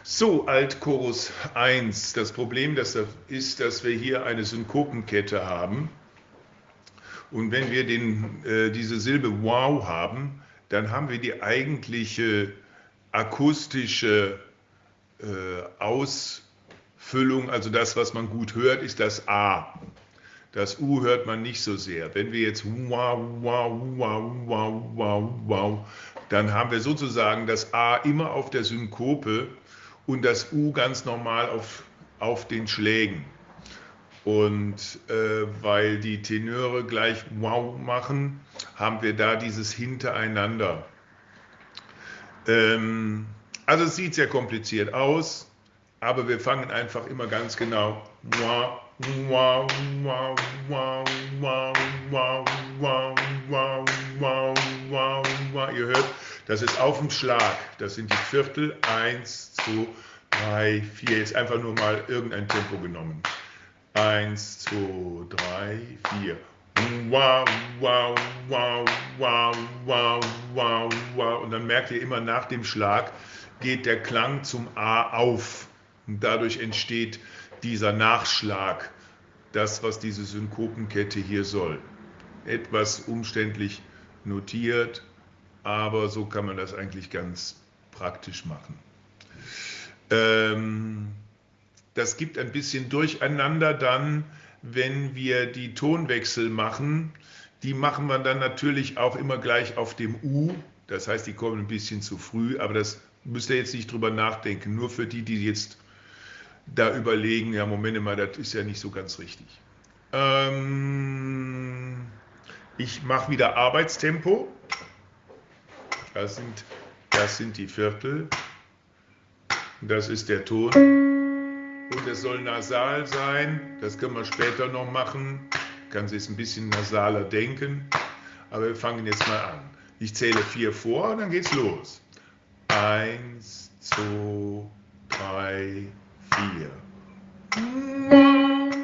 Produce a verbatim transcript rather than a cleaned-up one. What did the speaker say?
So, Altchorus eins. Das Problem das ist, dass wir hier eine Synkopenkette haben. Und wenn wir den, äh, diese Silbe wow haben, dann haben wir die eigentliche akustische äh, Ausfüllung, also das, was man gut hört, ist das A. Das U hört man nicht so sehr. Wenn wir jetzt wow, wow, wow, wow, wow, wow, dann haben wir sozusagen das A immer auf der Synkope und das U ganz normal auf, auf den Schlägen. Und äh, weil die Tenöre gleich wow machen, haben wir da dieses Hintereinander. Ähm, also es sieht sehr kompliziert aus, aber wir fangen einfach immer ganz genau wow, wow, wow, wow, wow, wow, wow, wow, wow, wow, wow. Ihr hört, das ist auf dem Schlag. Das sind die Viertel. Eins, zwei, drei, vier. Jetzt einfach nur mal irgendein Tempo genommen. Eins, zwei, drei, vier. Wow, wow, wow, wow, wow, wow, wow. Und dann merkt ihr immer, nach dem Schlag geht der Klang zum A auf. Und dadurch entsteht dieser Nachschlag, das, was diese Synkopenkette hier soll. Etwas umständlich notiert, aber so kann man das eigentlich ganz praktisch machen. Ähm, Das gibt ein bisschen Durcheinander dann, wenn wir die Tonwechsel machen. Die machen wir dann natürlich auch immer gleich auf dem U. Das heißt, die kommen ein bisschen zu früh, aber das müsst ihr jetzt nicht drüber nachdenken. Nur für die, die jetzt da überlegen, ja, Moment mal, das ist ja nicht so ganz richtig. Ähm, ich mache wieder Arbeitstempo. Das sind, das sind die Viertel. Das ist der Ton. Und es soll nasal sein, das können wir später noch machen. Kann sich ein bisschen nasaler denken. Aber wir fangen jetzt mal an. Ich zähle vier vor und dann geht's los. Eins, zwei, drei, vier.